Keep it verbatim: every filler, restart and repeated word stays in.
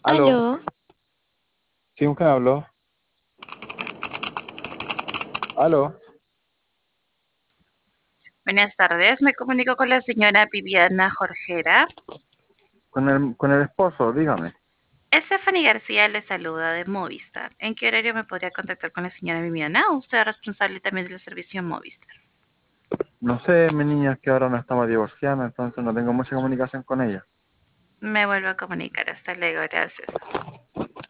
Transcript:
Aló, Aló, ¿sí con quién hablo? Aló, buenas tardes. Me comunico con la señora Viviana Jorgera. con el, con el esposo, dígame. Stephanie García le saluda de Movistar. ¿En qué horario me podría contactar con la señora Viviana? Usted es responsable también del servicio Movistar. No sé, mi niña, es que ahora no estamos divorciando, entonces no tengo mucha comunicación con ella. Me vuelvo a comunicar. Hasta luego. Gracias.